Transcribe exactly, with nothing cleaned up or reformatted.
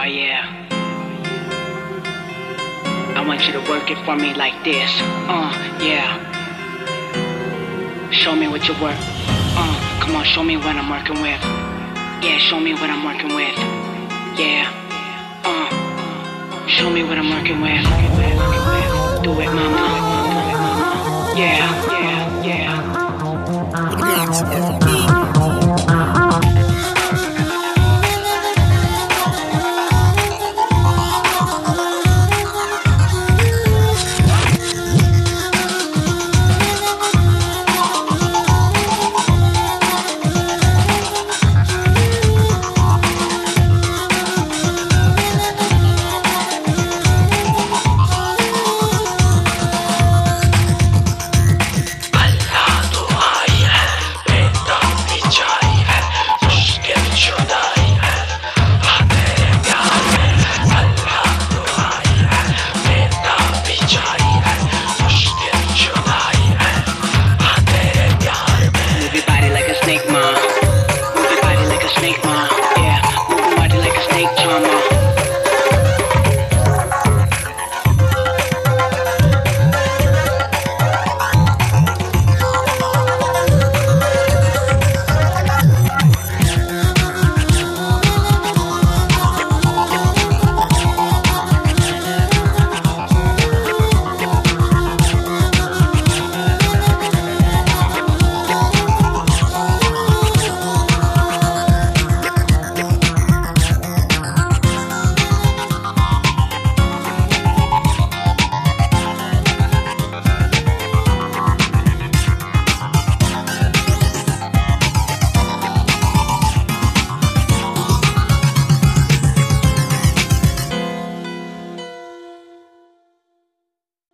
Oh yeah. I want you to work it for me like this. Uh, yeah. Show me what you work. Uh, come on, show me what I'm working with. Yeah, show me what I'm working with. Yeah. Uh, show me what I'm working with. Do it, mama. Yeah, yeah, yeah.